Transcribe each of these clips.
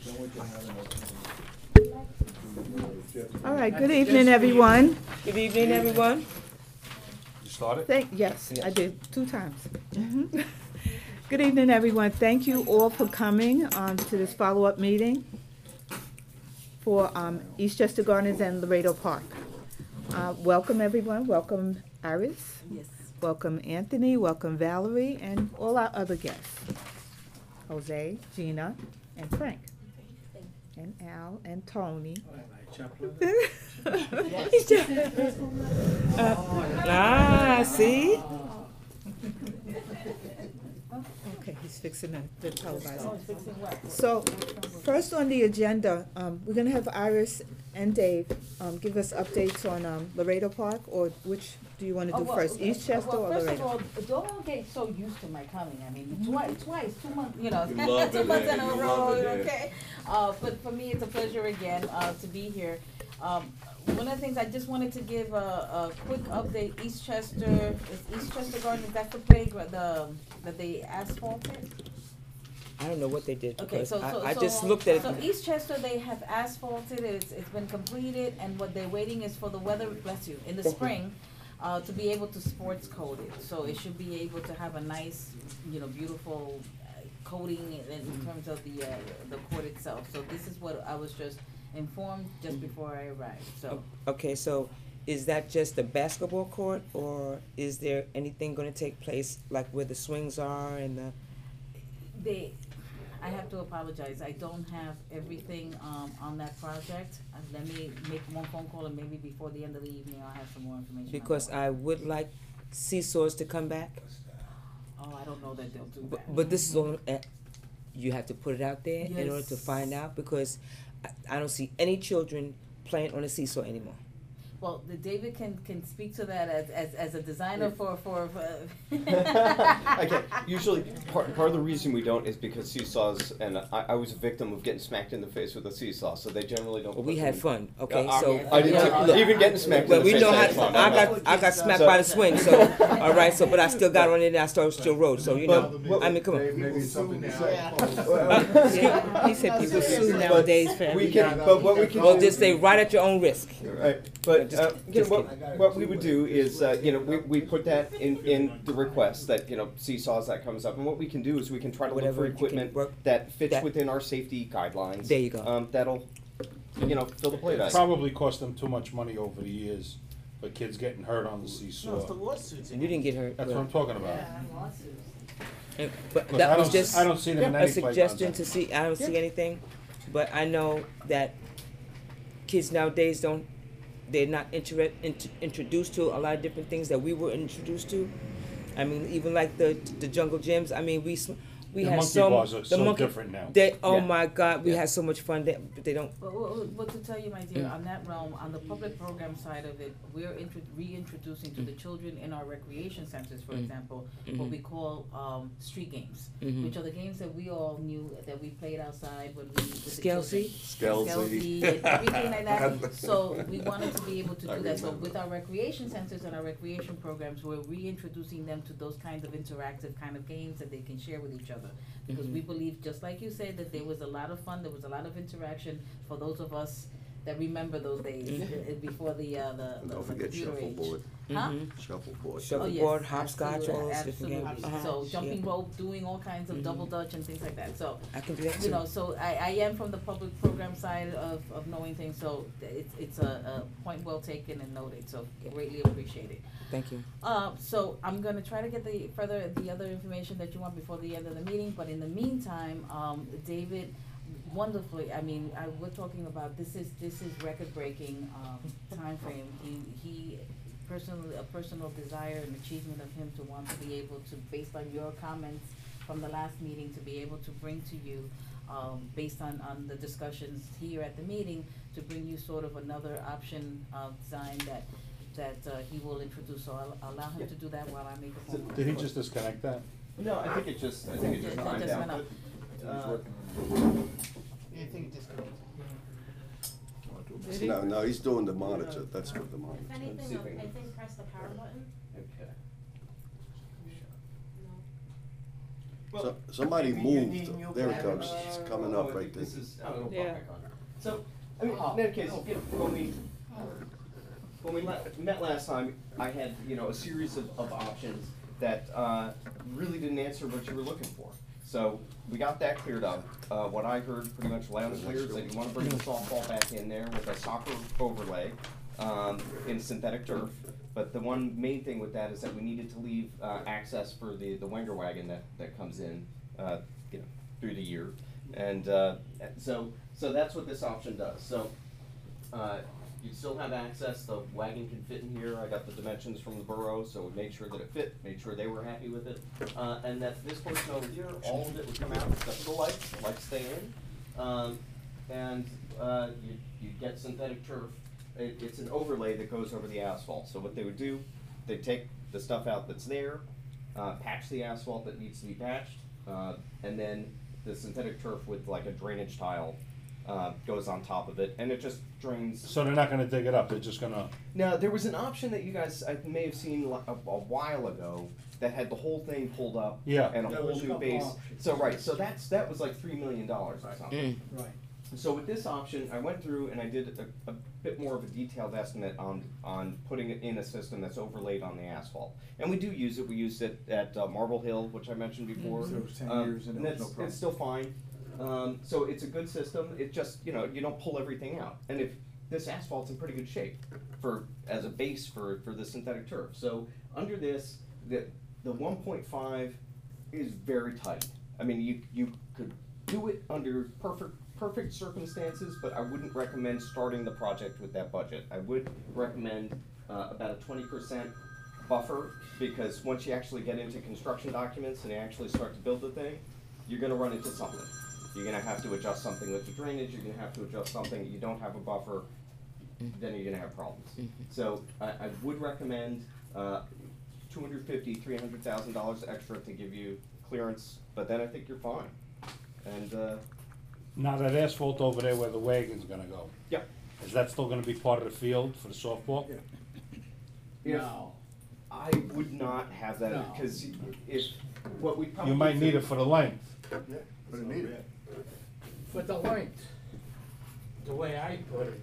All right, good evening, everyone. Good evening, everyone. You started? Yes, I did 2 times. Good evening, everyone. Thank you all for coming to this follow-up meeting for Eastchester Gardens and Laredo Park. Welcome, everyone. Welcome, Iris. Yes. Welcome, Anthony. Welcome, Valerie, and all our other guests. Jose, Gina, and Frank. And Al, and Tony. See? Okay, he's fixing the televisor. So, first on the agenda, we're gonna have Iris and Dave give us updates on Laredo Park, or which do you wanna do first, Eastchester or First Laredo? of all, don't get so used to my coming. I mean, twice, 2 months, you know, You love 2 it, months in Andy. a You row, love it, Andy. okay? But for me, it's a pleasure again to be here. One of the things I just wanted to give a quick update. Eastchester Gardens. That's the playground that they asphalted. I don't know what they did Okay, because so I just looked at it. So Eastchester, they have asphalted. It's been completed, and what they're waiting is for the weather. Bless you. In the spring. To be able to sports coat it, so it should be able to have a nice, beautiful coating in terms of the court itself. So this is what I was just informed just before I arrived. So Okay, so is that just the basketball court, or is there anything going to take place like where the swings are and the? I have to apologize. I don't have everything on that project. Let me make one phone call, and maybe before the end of the evening, I'll have some more information. Because I would like seesaws to come back. Oh, I don't know that they'll do that. But this is all, you have to put it out there in order to Yes. find out, because I don't see any children playing on a seesaw anymore. Well, David can speak to that as a designer for. Okay, usually part of the reason we don't is because seesaws, and I was a victim of getting smacked in the face with a seesaw, so they generally don't. Well, we put had them- fun, okay? I So did too. look, Even getting smacked well, in the we face. know how that's fun. I got smacked by the swing, so all right. So, but I still got on it, and I still rode. So I mean, come on. Maybe something to say. He said people sue nowadays for We everything. can, but what we can Well, do- just say right at your own risk. Right, but Just what we would do is we put that in the request that seesaws that comes up, and what we can do is we can try to look Whatever for you can equipment work- that fits that- within our safety guidelines. There you go. That'll fill the plate out. Probably cost them too much money over the years, but kids getting hurt on the No, it's the seesaw. lawsuits. You didn't get hurt. That's what I'm talking about. But Look, that I was don't- just I don't see them in a any suggestion playgrounds. to see. I don't see anything, but I know that kids nowadays they're not introduced to a lot of different things that we were introduced to. I mean, even like the jungle gyms. I mean, we The had monkey so bars are the so monkey, different now. Oh Yeah. my God, we Yeah. had so much fun. But they don't. But to tell you, my dear, on that realm, on the public program side of it, we're reintroducing to the children in our recreation centers, for example, what we call street games, which are the games that we all knew that we played outside when we with the children. Skelsy and everything like that. So we wanted to be able to do that. So with our recreation centers and our recreation programs, we're reintroducing them to those kinds of interactive kind of games that they can share with each other. Because we believe, just like you said, that there was a lot of fun, there was a lot of interaction for those of us that remember those days before the Don't forget computer age. shuffleboard. Huh? Shuffleboard. Shuffleboard, hopscotch, all those different games. Absolutely. So jumping Yeah. rope, doing all kinds of double dutch and things like that. So I can do that too. so I am from the public program side of knowing things. So it's a point well taken and noted. So greatly appreciate it. Thank you. So I'm gonna try to get the other information that you want before the end of the meeting, but in the meantime, David, wonderfully, I mean, we're talking about, this is record-breaking, timeframe. He personally, a personal desire and achievement of him to want to be able to, based on your comments from the last meeting, to be able to bring to you, based on the discussions here at the meeting, to bring you sort of another option of design that he will introduce, so I'll allow him to do that while I make a phone call. Did he just disconnect that? No, I think it just It timed just out. went up. Yeah, I think it just. No, he's doing the monitor, that's what the monitor. If anything, I think press the power button. Okay. Somebody moved, there it comes, it's coming Oh, up right there. This is, I don't know, Yeah. back on. So, I mean, in any case, you know, when we met last time, I had, you know, a series of options that, really didn't answer what you were looking for. So, we got that cleared up. What I heard pretty much loud and clear is that you wanna bring the softball back in there with a soccer overlay, in synthetic turf. But the one main thing with that is that we needed to leave, access for the Wenger wagon that comes in, you know, through the year. And, so that's what this option does. So, you still have access, the wagon can fit in here, I got the dimensions from the borough, so we made sure that it fit, made sure they were happy with it. And that this portion over here, all of it would come out except for the lights stay in. And, you get synthetic turf, it's an overlay that goes over the asphalt. So what they would do, they take the stuff out that's there, patch the asphalt that needs to be patched, and then the synthetic turf with like a drainage tile goes on top of it, and it just drains. So they're not gonna dig it up, they're just gonna, Now, there was an option that you guys, I may have seen a while ago, that had the whole thing pulled up. Yeah. And a There whole was a new couple base. options. So, right, so that was like $3 million or something. Right. So with this option, I went through and I did a bit more of a detailed estimate on putting it in a system that's overlaid on the asphalt. And we do use it, we used it at Marble Hill, which I mentioned before. So it was 10 years and it was no that's- problem. It's still fine. So it's a good system, it just, you know, you don't pull everything out. And if, this asphalt's in pretty good shape as a base for the synthetic turf. So under this, the 1.5 is very tight. I mean, you could do it under perfect circumstances, but I wouldn't recommend starting the project with that budget. I would recommend about a 20% buffer, because once you actually get into construction documents and you actually start to build the thing, you're gonna run into something. You're gonna have to adjust something with the drainage, you're gonna have to adjust something, you don't have a buffer, then you're gonna have problems. So I would recommend $250,000, $300,000 extra to give you clearance, but then I think you're fine. And, now that asphalt over there where the wagon's gonna go, yep. is that still gonna be part of the field for the softball? If- No. I would not have that, No. because if, what we probably. You might need it for the length. Yeah, but it needed. For the length, the way I put it,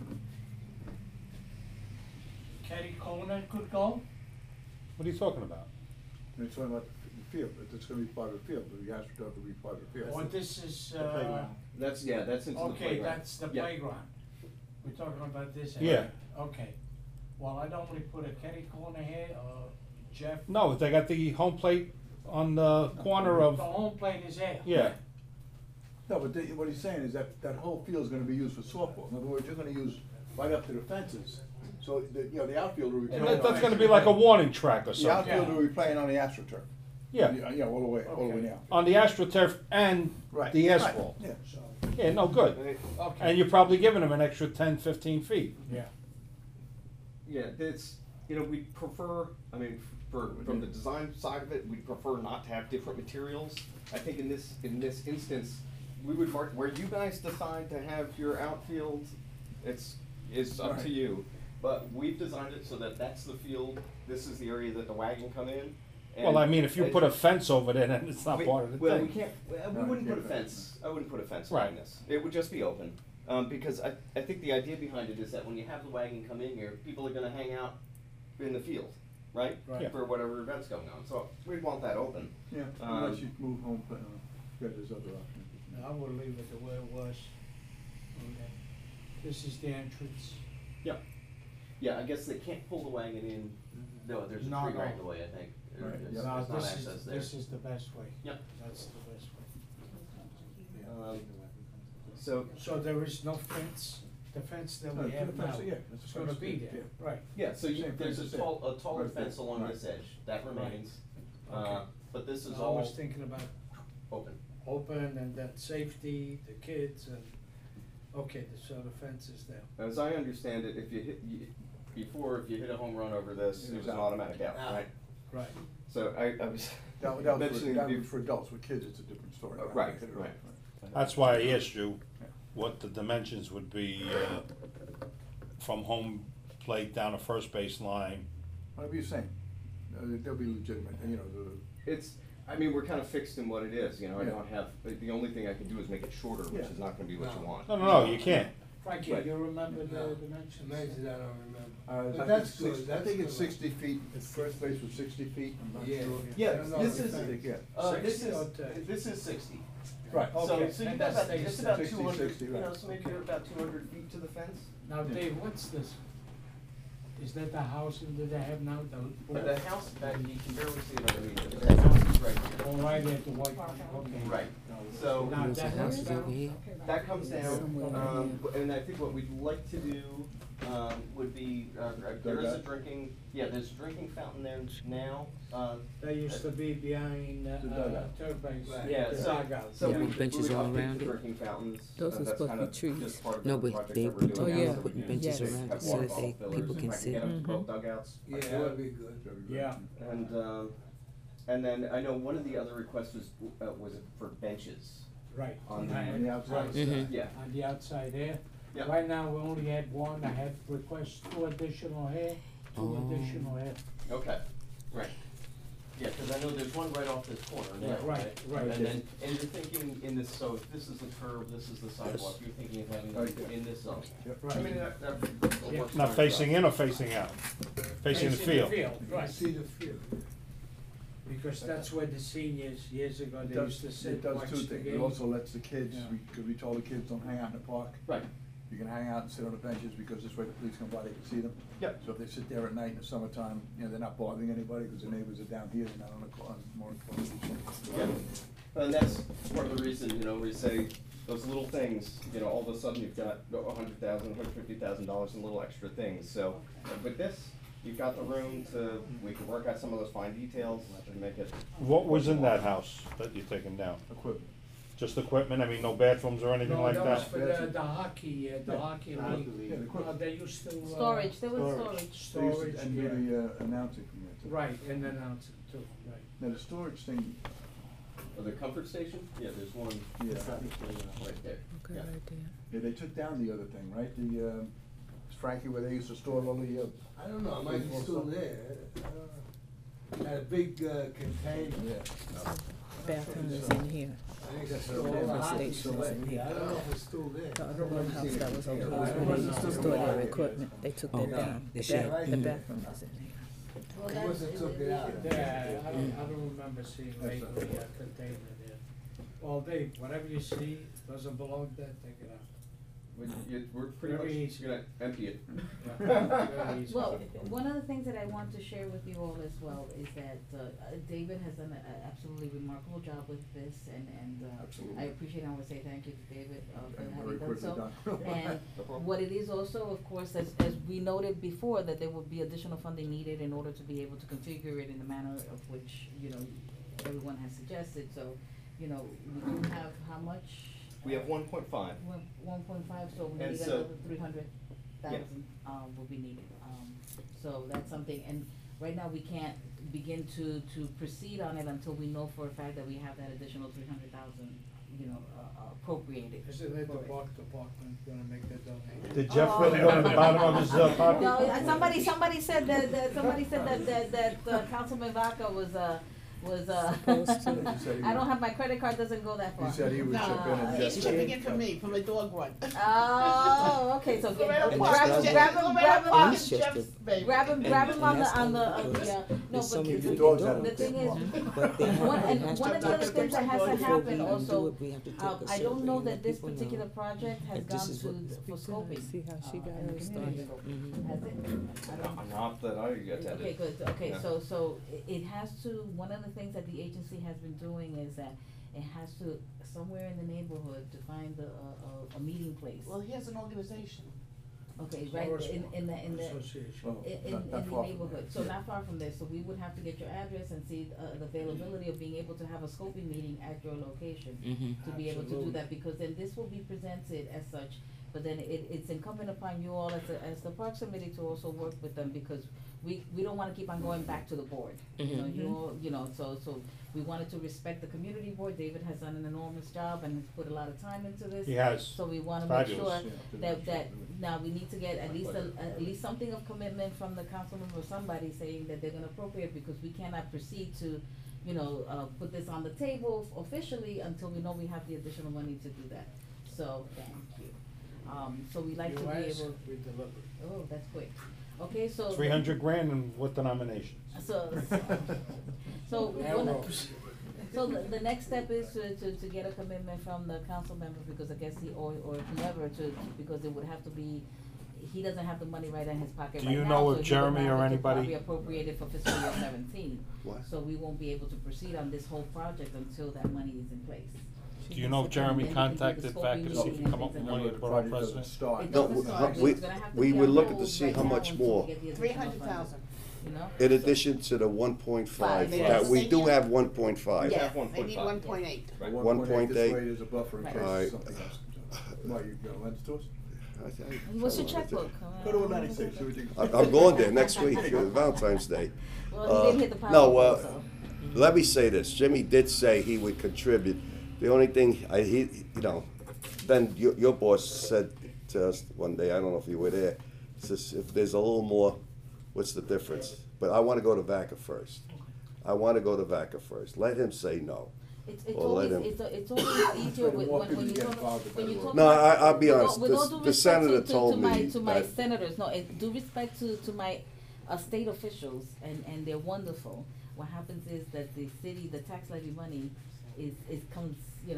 Kerry Conant could go. What are you talking about? They're talking about the field, that it's gonna be part of the field, but the astroturf will be part of the field. Or this is, The playground. That's into the playground. okay, that's the Yeah. playground. We're talking about this Yeah. area. Okay. Well, I normally put a Kerry Conant here, Jeff. No, they got the home plate on the corner of, The home plate is there. yeah. No, but what he's saying is that whole field's gonna be used for softball. In other words, you're gonna use right up to the fences. So, the outfield will be playing. That's gonna be like a warning track or The something. outfield will be playing on the astroturf. Yeah, Yeah, all the way now. on the AstroTurf and Right. the Right, asphalt. Yeah. So, Yeah, no, good. Right. okay. And you're probably giving them an extra 10, 15 feet. Yeah. Yeah, it's, you know, we prefer, I mean, from the design side of it, we prefer not to have different materials. I think in this instance, we would mark, where you guys decide to have your outfield, is up to Right. you. But we've designed it so that that's the field, this is the area that the wagon come in. Well, I mean, if you and- put a fence over there, then it's not part of the Well, we thing. can't, we No, wouldn't you put a can't. fence, I wouldn't put a fence Right. behind this. It would just be open. Because I think the idea behind it is that when you have the wagon come in here, people are gonna hang out in the field, right? Right. Yeah. For whatever event's going on, so we'd want that open. Yeah, unless you move home, get this other option. I would leave it the way it was. Okay. This is the entrance. Yeah. Yeah, I guess they can't pull the wagon in, no, there's a No, tree no. right in the way, I think. Right, There's yeah. No, not this access is, there. this is the best way. Yep. That's the best way. So, So there is no fence, the fence that No, we the have now, fence, yeah, that's the it's gonna fence, be yeah, there, yeah. right? yeah, so Same there's fence a as taller there. fence along Right. this edge, that remains. Okay. But this is I all was thinking about open. open and that safety, the kids and, okay, so the fence is there. As I understand it, if you hit, if you hit a home run over this, it was an automatic out, right? Right. So I was That was mentioning. for adults, with kids, it's a different story. Right, right. That's why I asked you what the dimensions would be from home plate down to first base line. Whatever you're saying, they'll be legitimate, and, you know, It's, I mean, we're kind of fixed in what it is, you know, I Yeah. don't have, the only thing I can do is make it shorter, which Yeah. is not gonna be what you want. No, you can't. Frankie, Right. you remember the dimensions? Amazing, I don't remember. But But that's good, I that's think it's good. 60 feet, first base was 60 feet, I'm not Yeah. sure. Yeah, I don't know this if is, I think, yeah. this 60 or is, 30? this is 60. Right. So, Okay, so you've and got that about, stays it's about 60, 200, 60, you know, right. so maybe you're about 200 feet to the fence. Now, Dave, what's this? Is that the house that they have now, But the house, you can barely see it underneath, the house is right here. Oh, right at the white, okay. Right, so Now, that house down? that comes down, Somewhere and I think what we'd like to do, would be, there is a drinking, yeah, there's a drinking fountain there now, That used to be behind, The dugout. Turbanks. yeah, the so, dugout. so Yeah, we benches would all update around the it. drinking fountains. Those are That's supposed to kind be of trees. just part of No, the but project they that we're put, doing Oh, now, yeah. so we can benches Yes. around it have so that walk-off they, pillars people if can I sit. get up to Mhm. both dugouts. I Yeah, do that'd it. be good. Yeah, And then I know one of the other requests was for benches right. on the. On the outside. Mhm. Yeah, On the outside there. Yep. Right now, we only had one, I had requests 2 additional here, 2 Oh. additional here. okay, right. Yeah, cause I know there's one right off this corner now, Right, right. And then, and you're thinking in this, so if this is the curb, this is the sidewalk, you're thinking of having Right, it yeah. in this zone. Yep. I mean, that Yeah. works Not fine for facing us. in or facing out? Facing the field. Right, See the field. because that's where the seniors, years ago, It they does, used to it sit, does watch two the things, it game. also lets the kids, Yeah. because we told the kids don't hang out in the park. Right, You can hang out and sit on the benches, because this way the police come by, they can see them. Yep. So if they sit there at night in the summertime, you know, they're not bothering anybody, because the neighbors are down here, they're not on the, on more. yeah, and that's part of the reason, you know, we say those little things, you know, all of a sudden you've got $100,000, $150,000 in little extra things, so with this, you've got the room to, we can work out some of those fine details and make it. What was in that house that you're taking down? Equipment. Just equipment, I mean, no bathrooms or anything No, like that was that? for the hockey, the Yeah. hockey Yeah, league. the equipment. They used to. Storage, there was Storage. storage. Storage, And do yeah. the announcing from there too. Right, and then out too, right. Now, the storage thing, The comfort station, yeah, there's one, Yeah. right there. Okay, Yeah. right there. yeah, they took down the other thing, right? The, Frankie, where they used to store all the, I don't know, it might be still there. That big container. yeah. Bathroom is in here. I think that's All all the the station station is in here. I don't know if it's still there. The other one house that was over where they used to store their equipment, they took that Okay. down. The The shed. the bathroom is in here. They must have took it out. Yeah, I don't remember seeing lately a container there. Well, Dave, whatever you see doesn't belong there, take it out. We're pretty Very much easy. gonna empty it. Yeah, very easy. Well, one of the things that I want to share with you all as well is that David has done an absolutely remarkable job with this, and Absolutely. I appreciate and I want to say thank you to David for And having very done quickly so. done. And No problem. what it is also, of course, as we noted before, that there would be additional funding needed in order to be able to configure it in the manner of which, you know, everyone has suggested, so, you know, we do have how much? We have 1.5. 1.5, so we And need so- another 300,000, will be needed. So that's something, and right now we can't begin to proceed on it until we know for a fact that we have that additional 300,000, you know, appropriated. Isn't it the for it. park department gonna make the donation? Did Jeff really go to the bottom of his pocket? No, somebody said that Councilman Vaca was Supposed to. He said he I don't would- have, my credit card doesn't go that far. He said he would chip in and He's just. chipping in for me, for my dog run. Oh, okay, so Loretta grab Park him, is grab him, grab him, Park It's is just Jeff's baby. grab him, grab him on that's the, all it is. yeah, no, There's so many but different dogs out the there. thing is, But they have, one, it and has one to of the be- other things that has to before we happen even do also, it, we have to take a I don't survey know and that let this people know particular project has that this gone is to, what- for scoping. See how she got in the hers community. started. Mhm. Has it? I don't- Not that I attended. Okay, good, okay, Yeah. so it has to, one of the things that the agency has been doing is that it has to, somewhere in the neighborhood, to find a meeting place. Well, he has an organization. Okay, right, in the, Association. Well, in not the far from neighborhood, there. so not far from there, so we would have to get your address and see, the availability of being able to have a scoping meeting at your location. Mhm. To be able to do Absolutely. that, because then this will be presented as such, but then it's incumbent upon you all as the Parks Committee to also work with them, because we don't wanna keep on going back to the board. You know, you all, you know, so we wanted to respect the community board, David has done an enormous job and has put a lot of time into this. He has. So we wanna make sure Fabulous. Yeah, that, now we need to get at least something of commitment from the councilman or somebody saying that they're gonna appropriate, because we cannot proceed to put this on the table officially until we know we have the additional money to do that. So, thank you. So we like to be US, able, we deliver. oh, that's quick. Okay, so. 300 grand and what denominations? So Arrows. so the next step is to get a commitment from the council member, because I guess or whoever because it would have to be, he doesn't have the money right in his pocket Do right now. you know so if he would Jeremy have or to anybody- probably appropriate it for fiscal year 17. What? So we won't be able to proceed on this whole project until that money is in place. Do you know if Jeremy And then we can do the contacted back to scoping see if he meeting come up and with things money like to The put on project doesn't precedent? start. It No, doesn't start, we- it's gonna have to we be were on looking to hold see right how now much until we more. get the additional 300,000. funding, In addition to the 1.5, Five, that yes. we do have 1.5. Yeah, have they need 1.5. 1.8. Right. 1.8. This way there's a buffer in Right. case Alright. something else comes up. Why, you gonna lend it to us? What's your checkbook? Go to 96, see what you can. I'm going there next week, Valentine's Day. Well, he didn't hit the power. No, button, so. let me say this, Jimmy did say he would contribute. The only thing, then your boss said to us one day, I don't know if you were there, says, if there's a little more, what's the difference? But I wanna go to VACA first. Let him say no. It's Or let always, him- it's always easier The when more when people you get talk, involved, the when you better. talk No, about. I'll be with all- honest, with all due the respect senator to told my- me To my that- senators, no, and due respect to my, state officials, and they're wonderful. What happens is that the city, the tax levy money comes,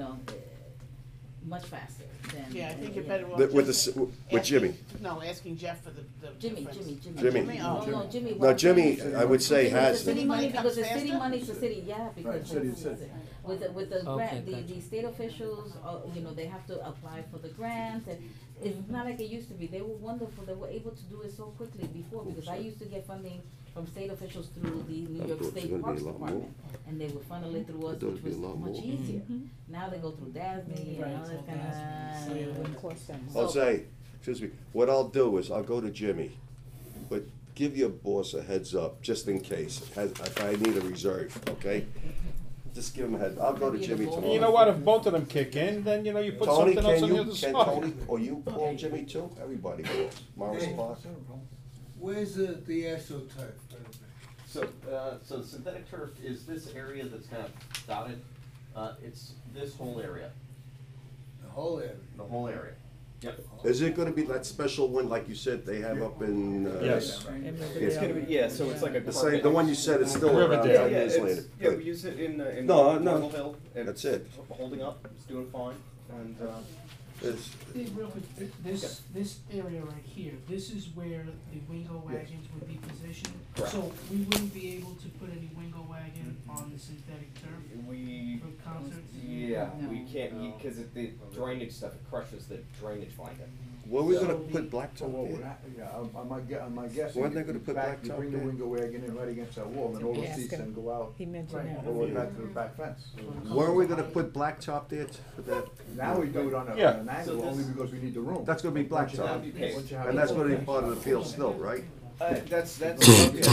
much faster than. Yeah, I think you're better off. With just with asking- Jimmy. No, asking Jeff for the Jimmy. difference. Jimmy. Oh. No, Jimmy. No, what I'm Jimmy, saying is- I would say Because has. the city City money, money because the comes city faster? money's the city, yeah, because. Right, city is city. With the Okay, grant, gotcha. the state officials, they have to apply for the grants, and it's not like it used to be. They were wonderful, they were able to do it so quickly before, because I used to get funding from state officials through the New I York thought it was State gonna be Parks a lot more. Department, and they would funnel it through I us, thought which it'd be was a lot much more. easier. Now they go through DASME and all that kinda. Jose, excuse me, what I'll do is I'll go to Jimmy, but give your boss a heads up, just in case, if I need a reserve, okay? Just give him a head, I'll go to Jimmy tomorrow. You know what, if both of them kick in, then, you put Tony, something else can on the you, other can side. Tony, or you call Jimmy too? Everybody calls. Morris Hey. Park. Where's the AstroTurf gonna be? So synthetic turf is this area that's kind of dotted. It's this whole area, The whole area? the whole area. Yep. Is it gonna be that special one, like you said, they have up in? Yes. It's gonna be, yeah, so it's like a The carpet. same, the one you said is still around Riverdale. 10 years later. Yeah, we Good. use it in No, Marbleville. that's it. Holding up, it's doing fine, and, It's- Hey, real quick, this area right here, this is where the wingo wagons would be positioned? Correct. So we wouldn't be able to put any wingo wagon on the synthetic turf we, for concerts? yeah, we No. can't, because the drainage stuff, it crushes the drainage blanket. Were we So- gonna put So blacktop what would there? happen, yeah, on my guessing. Weren't they gonna put back, you blacktop bring the there? window wagon in right against that wall, and then all the seats then go out, He mentioned Right. that. all the way back to the back fence. Weren't we gonna put blacktop there for that? Now we do it on Yeah. an So angle, this- only because we need the room. That's gonna be That'd blacktop. be paved. Once you have And that's the- gonna be part of the field still, right? That's. That's part of the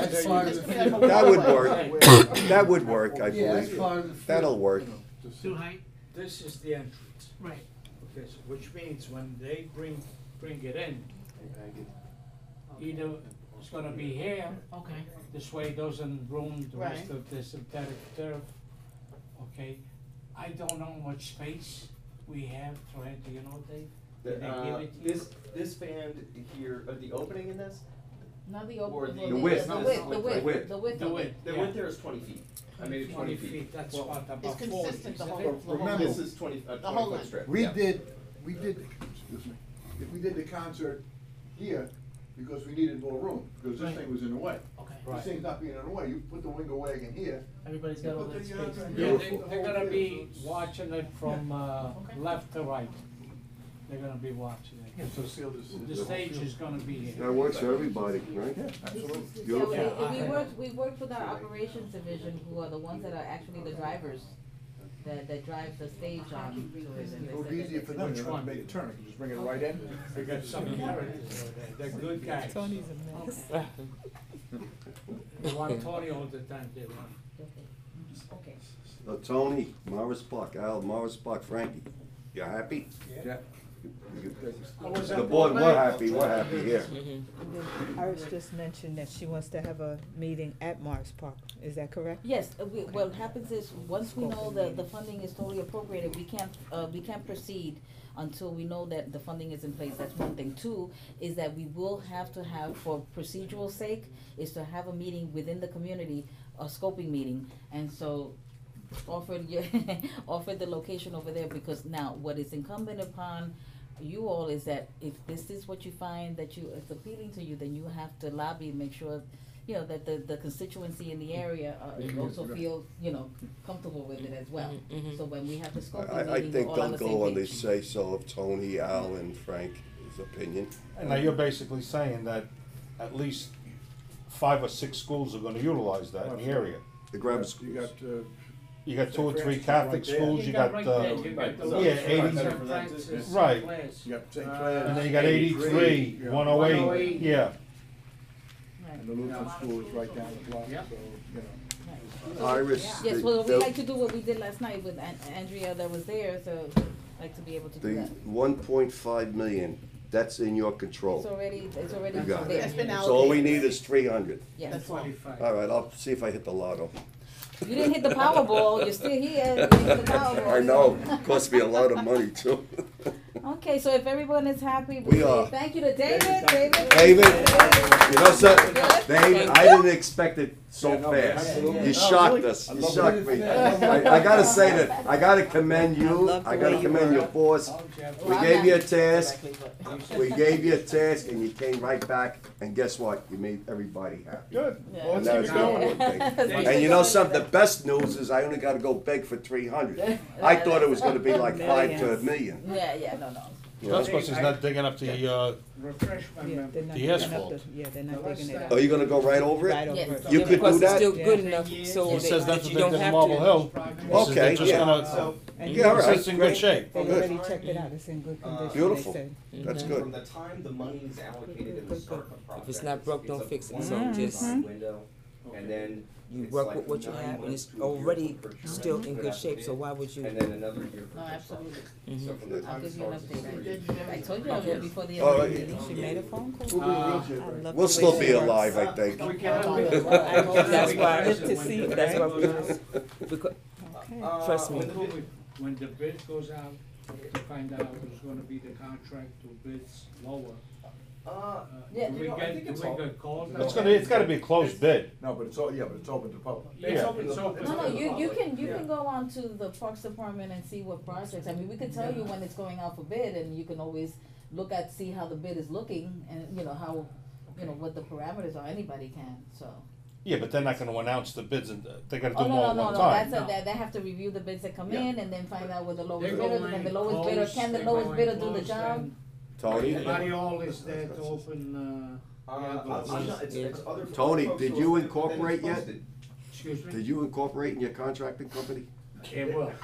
That would work. That would work, I Yeah, that's believe. part of the field. That'll work. Through height? This is the entrance, Right. okay, so which means when they bring it in, either it's gonna be here, Okay. this way it doesn't ruin the rest Right. of the synthetic turf, okay? I don't know how much space we have, do you know, Dave? Did they give it to you? This band here, the opening in this, Not the Or open, the the width, width, the not width, the the width. width, the width The of width. it. the Yeah. width there is 20 feet. I made it 20 feet. That's Well, what, about It's 40, consistent the isn't whole- it? the whole Remember- This is 20, a The whole 20-foot length. strip. We yeah. did, excuse me, if we did the concert here, because we needed more room, because this Right. thing was in the way. Okay. This Right. thing's not being in the way, you put the window wagon here, Everybody's got all But that then space. you're not gonna Yeah, Beautiful. they're gonna be watching it from, Okay. left to right. They're gonna be watching it. so seal this. The stage is gonna be here. That works for everybody, right? Absolutely. Yeah, Beautiful. we worked with our operations division, who are the ones that are actually the drivers, that drive the stage on to it, and they It said would that be easier they for could them, do they it. don't have to make a turn, they can just bring it right in. They got some characters over there, they're good guys. Tony's a mess. They want Tony all the time, they want. Okay. Tony, Morris Park, Al, Morris Park, Frankie, you happy? Yeah. The board, we're happy here. Iris just mentioned that she wants to have a meeting at Morris Park, is that correct? Yes, what happens is, once we know that the funding is totally appropriated, we can't proceed until we know that the funding is in place, that's one thing. Two, is that we will have to have, for procedural sake, is to have a meeting within the community, a scoping meeting, and so offered the location over there, because now, what is incumbent upon you all is that if this is what you find that it's appealing to you, then you have to lobby and make sure, you know, that the constituency in the area also feel, you know, comfortable with it as well. So when we have the scoping I meeting, think we're all on they'll the same go on the page. say-so of Tony, Al, and Frank's opinion. And now you're basically saying that at least 5 or 6 schools are gonna utilize that in the area. The grammar You schools. got, You got 2 or 3 Francis Catholic right there. schools, you got, right there, you got the yeah, St. 80 Francis, St. Right. Clair's. you got St. Uh, Clair's. and then you got 83, 108, 108. yeah. And the Lutheran school is right down the block, so, Yeah. you know. Iris. Yes, the- well, we the- like to do what we did last night with Andrea that was there, so like to be able to do The that. 1.5 million, that's in your It's control. already You got there. It's been it. So all we allocated. need is 300. Yes. That's all. 25. All right, I'll see if I hit the lotto. You didn't hit the Powerball, you're still here, you didn't hit the Powerball. I know, cost me a lot of money too. Okay, so if everyone is happy, We say are. thank you to David, David. David, you know something, David, I didn't expect it so Yeah, no, fast. absolutely. You Oh, shocked really? us, I you love shocked it. me. I love I gotta say that, I gotta commend you, love the I gotta way you commend your work. boss. Oh, Jeff, We gave you a task, Directly, but- we gave you a task, and you came right back, and guess what? You made everybody happy. Good. Yeah. Well, And let's that's keep it the going. important thing. Yeah. And you know something, the best news is I only gotta go beg for 300. I thought it was gonna be like 5 to a million. Yeah, no. you know? That's because he's not digging up the, refresh my Yeah, memory. they're not The digging up asphalt. yeah, they're not The last digging it time- up. Oh, you gonna go right over Right it? over Yes. it. You Yeah, could do because it's that? still good Yeah. enough, so he that says that's you what don't they did in have Marble to. Hill. He says Okay, they're just yeah. gonna, So, And Yeah, all he says right, it's in great. good shape. They Good. already checked it out, it's in good condition, they Beautiful. said. That's from good. the time the money is allocated in the start of the project. If it's not broke, don't a fix it. 1 So month just- window, and then You it's work like with what you 9 have, and months it's to a year already for procurement still in for good that shape, so bid, why would you? and then another year for No, construction. absolutely. So from the I'll time it give you an starts to update. 3 years. I told you I'll do it before the end All of the right. meeting. She made a phone call. We'll be in real I shape, right? love We'll the still way be she works. alive, I think. We That's why, Good to see you, that's why, right? because, Okay. trust me. When the bid goes out, to find out who's gonna be the contract to bids lower. Yeah, Do we you know, I get, think do it's we all- get called? It's gotta be a closed bid. No, but it's all, yeah, but it's open to public. Yeah. open, it's open. No, you can Yeah. go on to the Parks Department and see what projects, I mean, we could tell you when it's going out for bid, and you can always look at, see how the bid is looking, and, you know, how, you know, what the parameters are, anybody can, so. Yeah, but they're not gonna announce the bids, and they gotta do Oh, them no, all no, at no, one no, time. that's they have to review the bids that come Yeah. in, and then find out what the lowest They're bidder, going and the lowest bidder, close, can the they're lowest going bidder do the close, job? and Tony? Mariol is there to open, I'm not, it's other. Tony, other did folks you who are- incorporate then it's yet? posted. excuse me? Did you incorporate in your contracting company? It will.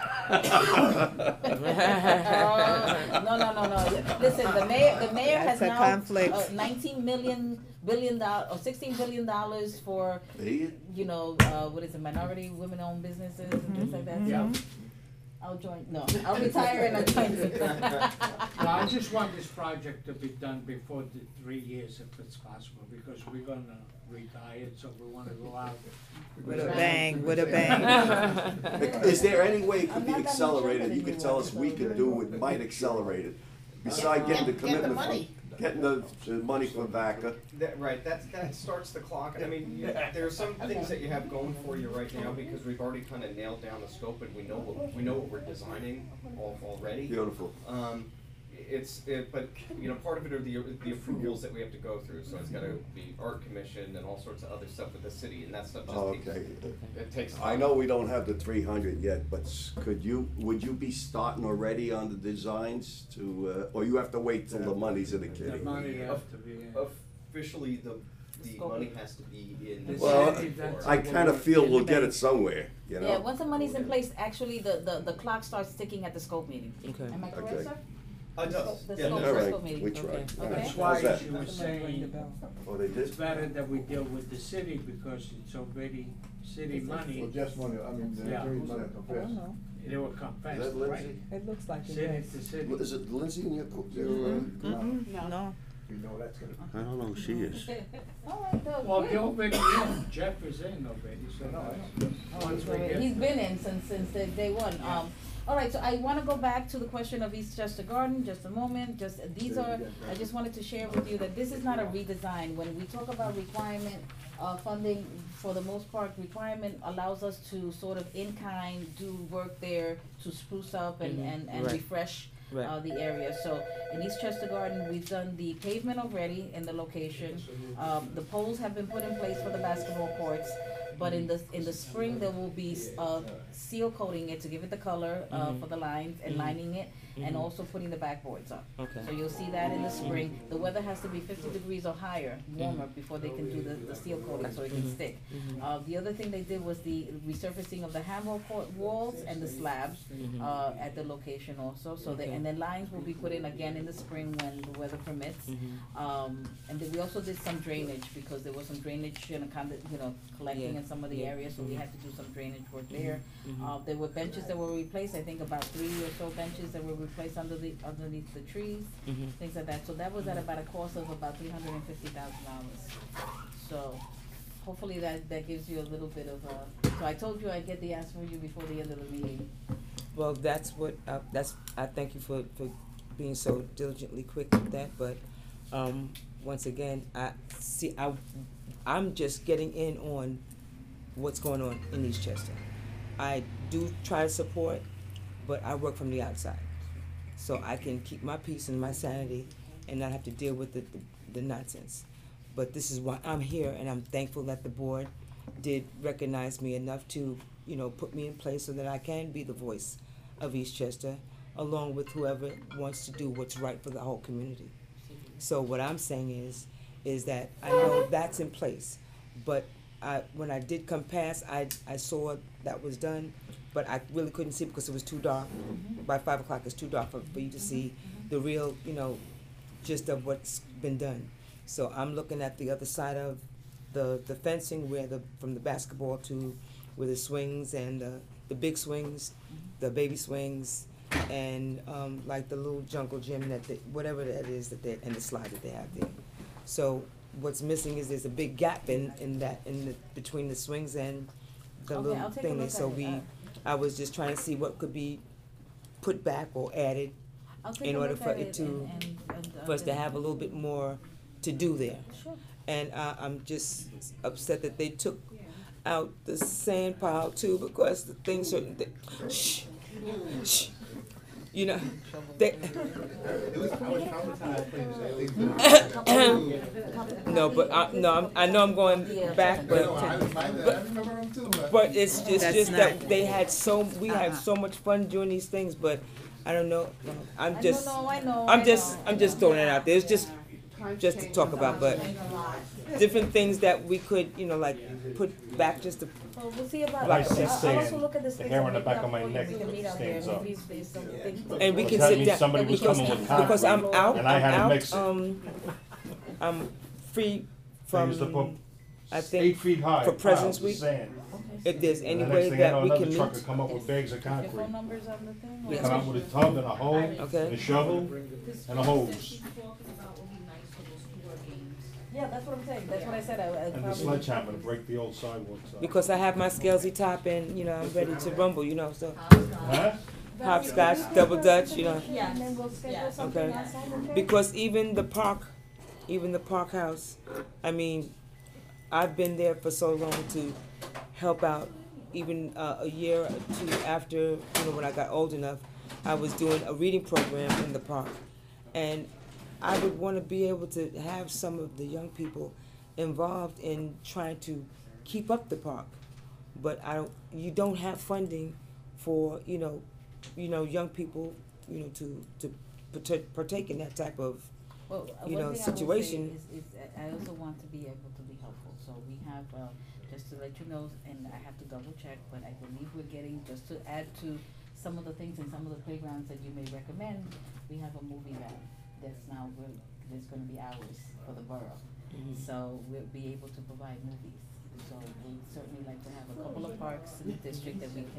No. Listen, the mayor has That's a now conflict. $19 billion or $16 billion for, Hey, you know, what is it, minority women-owned businesses and things like that. Yeah. I'll join. No, I'll retire and I'll join you. No, I just want this project to be done before the 3 years if it's possible, because we're gonna retire, so we wanna go out. With a bang, with a bang. Is there any way it could be I'm not that accelerated? mature You could anymore, tell us we so- could do it, might accelerate it. Besides getting the Get the commitment money. from, getting the money from VACA. Right, that starts the clock. I mean, there are some things that you have going for you right now because we've already kind of nailed down the scope and we know what we're designing already. Beautiful. But you know, part of it are the approvals that we have to go through. So it's got to be art commission and all sorts of other stuff with the city, and that stuff just Oh, takes. okay. It takes. I know we don't have the 300 yet, but would you be starting already on the designs to, or you have to wait till the money's in the The kitty? money has to be in. Officially, the money has to be in. Well, That's I what kind of we're- feel we'll get it somewhere, you know? Yeah, once the money's in place, actually, the clock starts ticking at the scope meeting. Okay. Am I correct, Okay. sir? It does. The Yeah, scope- All the right, scope meeting. we tried. Okay. All right. That's How's why that? she was saying, Oh, they it's did? better that we deal with the city because it's already city money. Well, just money, I mean, Yeah. Jerry's money come I don't fast. know. They will come fast, that right? Lindsay? It looks like it, City yes. to city. Is it Lindsay in your, No. You know that's gonna. I don't know who she is. All right, Doug, Well, good. they already in, Jeff is in already, so No, I Oh, once he's we already- get. he's been in since day one. Yeah. All right, so I wanna go back to the question of Eastchester Garden, just a moment, these are, I just wanted to share with you that this is not a redesign. When we talk about requirement, funding, for the most part, requirement allows us to sort of in-kind do work there to spruce up and Right. refresh Right. the area. So in Eastchester Garden, we've done the pavement already in the location. The poles have been put in place for the basketball courts, but in the spring, there will be, seal coating it to give it the color, for the lines and lining it, and also putting the backboards up. Okay. So you'll see that in the spring. The weather has to be 50 degrees or higher, warmer, before they can do the seal coating so it can stick. The other thing they did was the resurfacing of the handball court walls and the slabs, at the location also. So Okay. and then lines will be put in again in the spring when the weather permits. And then we also did some drainage because there was some drainage, collecting Yeah. in some of the areas, so we had to do some drainage work there. There were benches that were replaced, I think about 3 or so benches that were replaced underneath the trees, things like that. So that was at about a cost of about $350,000. So hopefully that gives you a little bit of so I told you I'd get the answer for you before the end of the meeting. Well, that's what, I thank you for being so diligently quick with that, but, once again, I'm just getting in on what's going on in Eastchester. I do try to support, but I work from the outside. So I can keep my peace and my sanity and not have to deal with the nonsense. But this is why I'm here, and I'm thankful that the board did recognize me enough to, put me in place so that I can be the voice of Eastchester, along with whoever wants to do what's right for the whole community. So what I'm saying is that I know that's in place, but when I did come past, I saw that was done, but I really couldn't see because it was too dark. By 5 o'clock, it's too dark for you to see the real, gist of what's been done. So I'm looking at the other side of the fencing from the basketball to where the swings and the big swings, the baby swings, and like the little jungle gym whatever that is and the slide that they have there. So what's missing is there's a big gap between the swings and the Okay, little I'll take a thing. look So at it. I was just trying to see what could be put back or added I'll take in a order look for at it to, and, for us to have a little bit more to do there. Sure. And I'm just upset that they took out the sand pile too, because the things are, shh, they, no, but I know I'm going back, but it's just that we had so much fun doing these things, but I don't know, I'm just throwing it out there. It's just to talk about, but different things that we could, like put back just to. Well, we'll see about, My I'll sister also saying look at this the thing. hair on the back of my neck We can meet out there, stands up. maybe there's something. And we can That sit means down, somebody was coming with because I'm concrete, out, and I had to mix it. I'm free They used to put from, I 8 think, feet high for President's piles of Week, sand. if there's any And the way next thing I know, that we can another truck meet. would come up with bags of Your concrete. phone number's on the thing? They come out with a tub and a hoe, Okay. and a shovel, and a hose. Yeah, that's what I'm saying, that's what I said, I And the probably. sledgehammer to break the old sidewalks up. Because I have my scalesy top and, I'm ready to rumble, so Huh? hopscotch, double dutch, And then we'll schedule something Okay. outside, okay? Because even the park house, I mean, I've been there for so long to help out. Even a year or two after, when I got old enough, I was doing a reading program in the park. And I would want to be able to have some of the young people involved in trying to keep up the park. But you don't have funding for, young people, to partake in that type of, Well, situation. One thing I will say is that I also want to be able to be helpful, so we have, just to let you know, and I have to double check, but I believe we're getting, just to add to some of the things in some of the playgrounds that you may recommend, we have a movie van that's gonna be ours for the borough. So we'll be able to provide movies. So we'd certainly like to have a couple of parks in the district that we can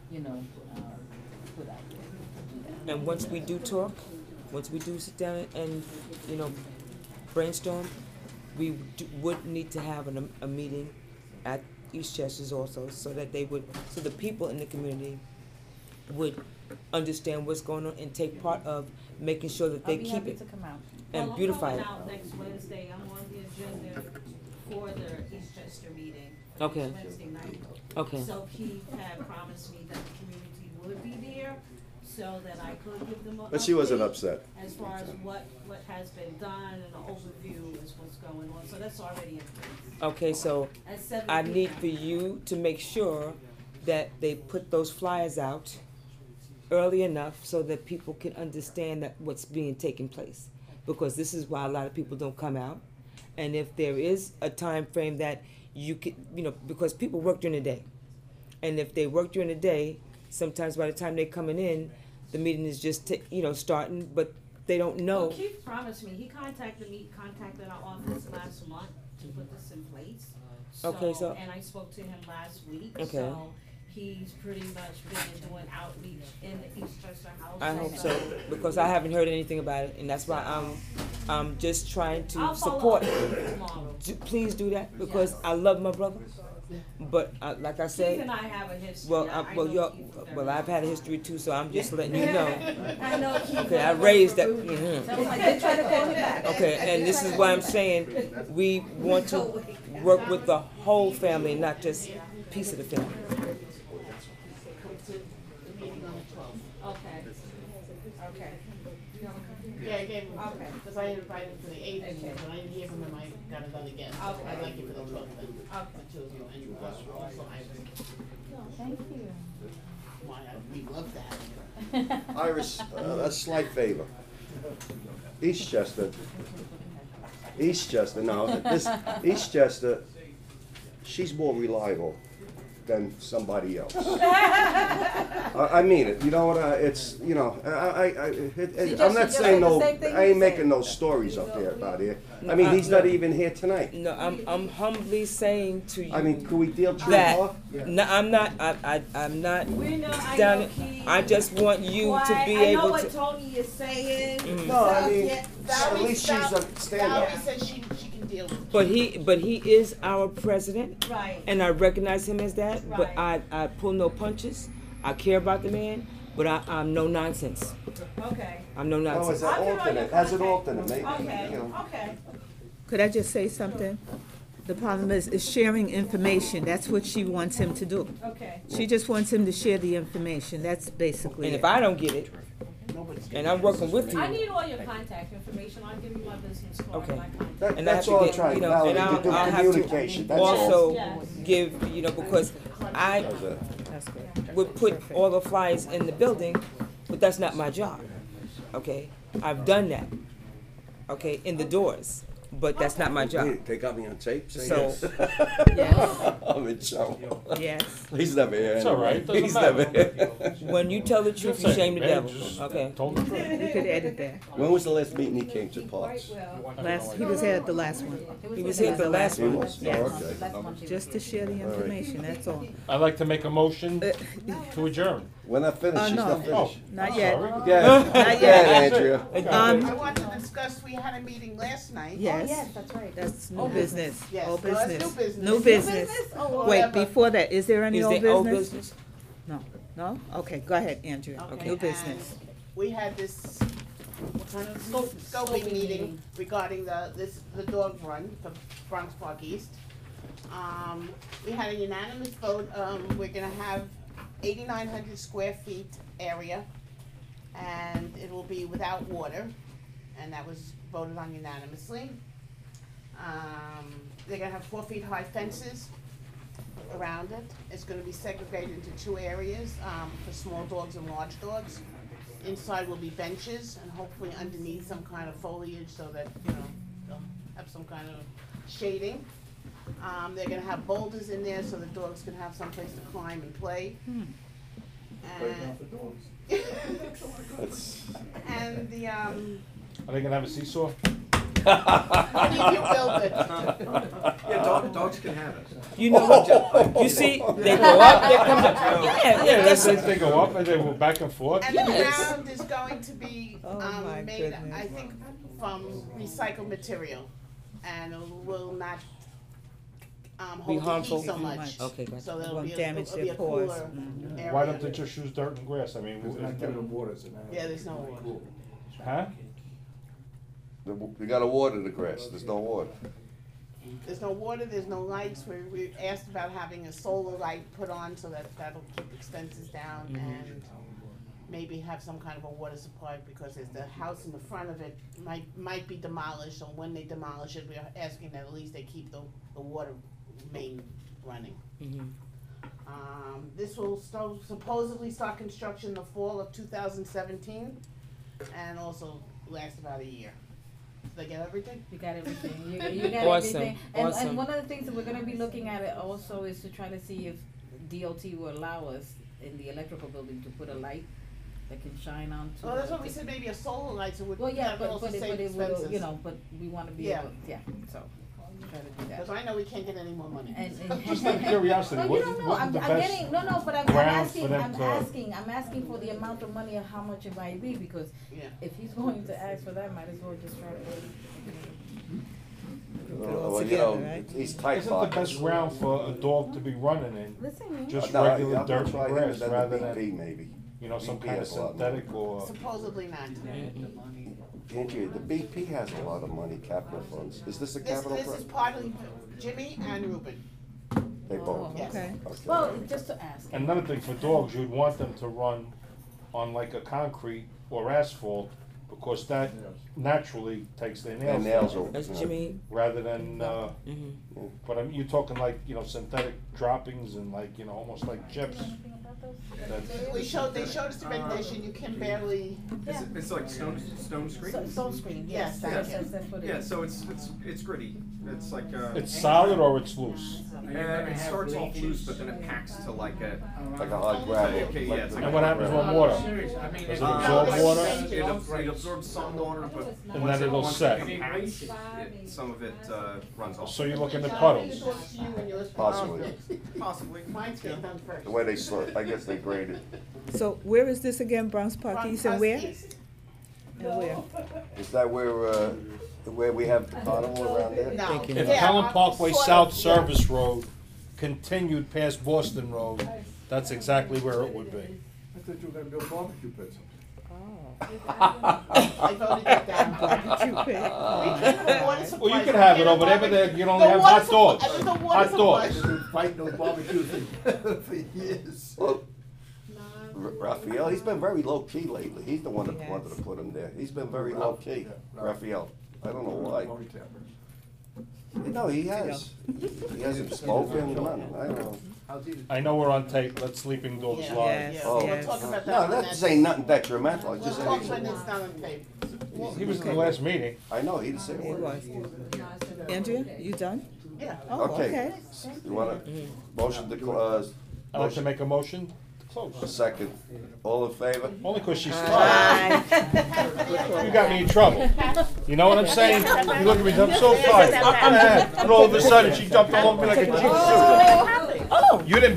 you know, put out there to do that. And once we do talk, once we do sit down and, you know, brainstorm, we would need to have a meeting at Eastchester's also, so that so the people in the community would understand what's going on and take part of making sure that they keep it to come out. and beautify it. Well, I'm going out next Wednesday. I'm on the agenda for the Eastchester meeting. Okay. Next Wednesday night. Okay. So he had promised me that the community would be there, so that I could give them a But she wasn't update upset. as far as what has been done and an overview is what's going on. So that's already in place. Okay, so At 7 I need p.m. for you to make sure that they put those flyers out early enough so that people can understand that what's being taken place. Because this is why a lot of people don't come out. And if there is a time frame that you could, you know, because people work during the day. And if they work during the day, sometimes by the time they're coming in, the meeting is just, starting, but they don't know. Well, Keith promised me, he contacted our office last month to put this in place. Okay, so- And I spoke to him last week, Okay. so he's pretty much been doing outreach in the Eastchester house. I hope so, because I haven't heard anything about it, and that's why I'm just trying to I'll follow support. up with him tomorrow. Please do that, because I love my brother, but like I Keith said, and I have a history. well, I well, know Keith very I've had a history too, so I'm just letting you know. I know Keith. Okay, I very raised that. well. mhm. So I did try to call him back. Okay, and this is why I'm saying we want to work with the whole family, not just a piece of the family. The meeting on the 12th. Okay. Okay. Yeah, I gave him, Okay. because I invited him for the 8th, Okay. and I didn't hear from him, I got it done again. Okay. I'd like it for the 12th then. Okay. The two of you, and also Iris. Thank you. Why, we love that. Iris, a slight favor. Eastchester, she's more reliable than somebody else. I mean it, you know what, it's, you know, I'm not saying no, I ain't making no stories up there about here. I mean, he's not even here tonight. No, I'm humbly saying to you. I mean, could we deal true that talk? no, I'm not. I'm not We know, I down. know Keith. I just want you to be I know able what to. Tony is saying. No, I mean, Yeah, at least she's a Valerie stand-up. says she can deal with it. But he is our president, Right. and I recognize him as that. But Right. I pull no punches. I care about the man, but I'm no nonsense. Okay. I'm no Oh, nonsense. as an I'll get all your alternate, as an contact. alternate, maybe, Okay, you know. okay. Could I just say something? The problem is sharing information. That's what she wants him to do. Okay. She just wants him to share the information. That's basically And it. if I don't get it, and I'm working with you, I need all your contact information. I'll give you my business card Okay. and my contact. That, and I that's have all to I'm get, trying, you know, Valerie, and to do I'll have communication, to that's all. also Yes. give, because I How's that? That's good. would put all the flyers in the building, but that's not my job, okay? I've done that, okay, in the doors, but that's not my job. Hey, they got me on tape saying So- this? Yes, I'm in trouble. yes. He's never here It's all right, anyway. it He's doesn't never matter. here. When you tell the truth, you shame the devil, okay? Told the truth. You could edit that. When was the last meeting he came to Parks? He was here at the last one, He was here at the last He one. was? Oh, Yes. okay. Last month he just to was share the information, that's all. I'd like to make a motion to adjourn. We're not finished, she's no. not finished. Not yet. Sorry. Yeah, Not yeah, yet. Andrea. I want to discuss, we had a meeting last night. Yes, that's right. that's new business, Yes, old no, that's business. new business. New business. Oh, Wait, whatever. before that, is there any Is old there old business? business? No, no? Okay, go ahead, Andrea. Okay, New business. and we had this, what kind of scoping meeting regarding the dog run for Bronx Park East. We had a unanimous vote, we're gonna have 8,900 square feet area, and it will be without water, and that was voted on unanimously. They're gonna have 4 feet high fences around it. It's gonna be segregated into 2 areas, for small dogs and large dogs. Inside will be benches, and hopefully underneath some kind of foliage so that, they'll have some kind of shading. They're gonna have boulders in there so the dogs can have some place to climb and play. That's, And the, Are they gonna have a seesaw? Only if you build it. Yeah, dogs can have it. You know what? You see, they go up, they come down. Yeah, that's They go up and they go back and forth. And the ground is going to be, Oh, my made, goodness. I think, from recycled material, and it will not, hold the harmful? heat so much. Okay, gotcha. So it'll Won't be a, damage it'll be their a pores. cooler area. Why don't they just use dirt and grass? I mean, We're not giving them water, so now. Yeah, there's no water. huh? We gotta water the grass, there's no water. There's no water, there's no lights, we asked about having a solar light put on so that'll keep expenses down and maybe have some kind of a water supply because there's the house in the front of it might be demolished, so when they demolish it, we're asking that at least they keep the water main running. This will supposedly start construction in the fall of 2017 and also last about a year. Did I get everything? You got everything, you got Awesome, everything. awesome. And one of the things that we're gonna be looking at it also is to try to see if DOT will allow us in the electrical building to put a light that can shine on to. Well, that's what we said, maybe a solar light, so Well, yeah, that would but also save it will, expenses. you know, but we wanna be Yeah. able, yeah, so, try to do that. Because I know we can't get any more money. Just out of curiosity, No, you what, don't know, what I'm the best? getting, no, but I'm grounds for asking, them to- I'm asking for the amount of money of how much it might be, because Yeah. if he's going to ask for that, might as well just try to. Well, you together, know, right? he's tight Isn't the best ground for a dog to be running in Listen, just No, regular I'm dirt and trying grass than rather the BP than, maybe. you know, some BP kind of has a lot more. synthetic or? Supposedly not. Andrea, the BP has a lot of money, capital funds. Is this a capital This is fund? partly Jimmy and Ruben. They both. Yes. Okay. well, just to ask. And another thing, for dogs, you'd want them to run on like a concrete or asphalt, because that naturally takes their And nails nails off, are. That's yeah. Jimmy. rather than, Mhm. but you're talking like, you know, synthetic droppings and like, you know, almost like chips. That's, They showed us the regulation, you can barely, Yeah. It's like stone screen? Stone screen, yes, Yes, that's what it is. Yeah, so it's gritty. It's like it's solid or it's loose? it starts off loose, but then it packs to like a. Like a hard gravel. Okay, yeah, it's like And what happens with water? Serious, I mean, Does it's it not- absorb water? It absorbs some water, but And once then it'll once set. it compacts, some of it runs off. So you're looking at puddles. Possibly. Possibly. mine's getting done first. The way they sort, I guess they graded. So where is this again, Bronx Park Front East, and where? East. And where? Is that where we have the carnival around there? No. Thank you. If Yeah, Helen Parkway sort of, South yeah. Service Road continued past Boston Road, that's exactly where it would be. I thought you were gonna build barbecue pits. I voted it down. Barbecue pit. We keep the water supply. Well, you can have it over there, but then you don't have hot dogs. Hot dogs. I've been fighting those barbecues for years. Well, Raphael, he's been very low key lately. He's the one that Yes. wanted to put him there. He's been very low key, Raphael. I don't know why. No, he has. He hasn't spoken, none. I don't know. I know we're on tape, let Sleeping Dogs Yeah. Live. Yes, Yeah, we'll yes. talk about that No, on that that. ain't nothing detrimental. I We'll just talk when it's done on tape. He was in the last meeting. I know, he didn't say a It word. was. Andrea, you done? Yeah. Oh, okay. You wanna, motion to, I'd like to make a motion to close. a second. All in favor? Only because she's tired. Aye. You got me in trouble. You know what I'm saying? You look at me, I'm so tired. And all of a sudden, she jumped all over me like a jig suit. Oh. You didn't